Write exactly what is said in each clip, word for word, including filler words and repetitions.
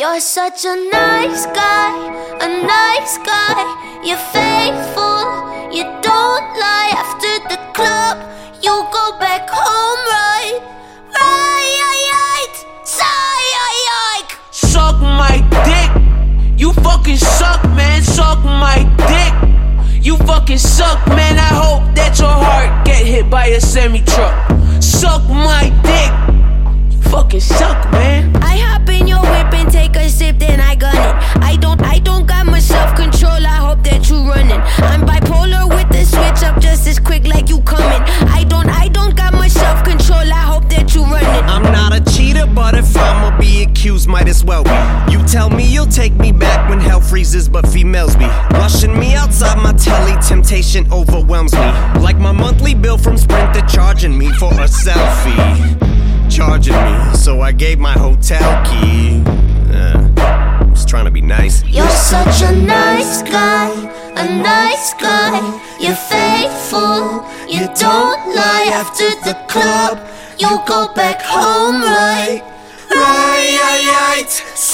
You're such a nice guy, a nice guy. You're faithful, you don't lie. After the club, you go back home, right? Right, sigh. Suck my dick. You fucking suck, man. Suck my dick. You fucking suck, man. I hope that your heart get hit by a semi-truck. Suck my dick. You fucking suck, man. I hop in your whip and take a sip, then I gun it. I don't, I don't got much self-control. I hope that you running. I'm bipolar with the switch up just as quick like you coming. I don't, I don't got much self-control. I hope that you running. I'm not a cheater, but if I'ma be accused, might as well be. You tell me you'll take me back when hell freezes, but females be rushing me outside my telly. Temptation overwhelms me, like my monthly bill from Sprint. They're charging me for a selfie. Charging me, so I gave my hotel key. Uh, just trying to be nice. You're such a nice guy, a nice guy. You're faithful, you don't lie. After the club, you go back home, right? Right,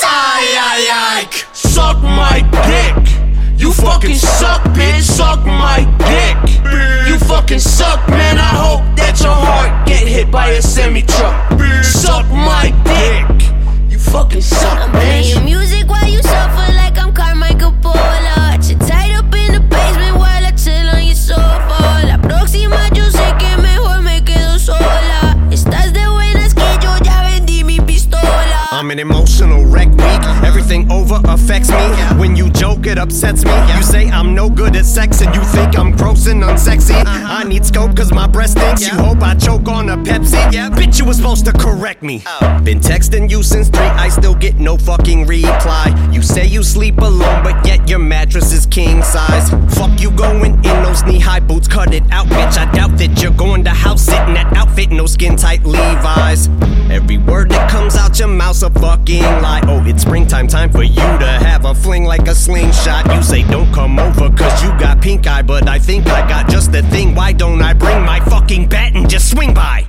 sigh. Suck my dick. You fucking suck, bitch. Suck my dick. You fucking suck, man. I hope that your heart get hit by a semi-truck. Suck my dick. You fucking suck, I'm bitch. playing music while you suffer like I'm Carmichael Pola. You're tied up in the basement while I chill on your sofa. La próxima yo sé que mejor me quedo sola. Estás de buenas que yo ya vendí mi pistola. I'm an emotional wreck week. Everything over affects me. When you joke, it upsets me. You say I'm no good at sex and you think I'm gross and unsexy. I need scope cause my breast stinks. You hope I choke on a Pepsi. Bitch, you was supposed to correct me. Been texting you since three, I still get no fucking reply. You say you sleep alone, but yet your mattress is king size. Fuck you going in those knee-high boots, cut it out, bitch. I doubt that you're going to house sitting that outfit, no skin-tight Levi's. Every word that comes out your mouth's a fucking lie. Oh, it's springtime, time for you to have a fling like a slingshot. You say don't come over cause you got pink eye, but I think I got just the thing. Why don't I bring my fucking bat and just swing by?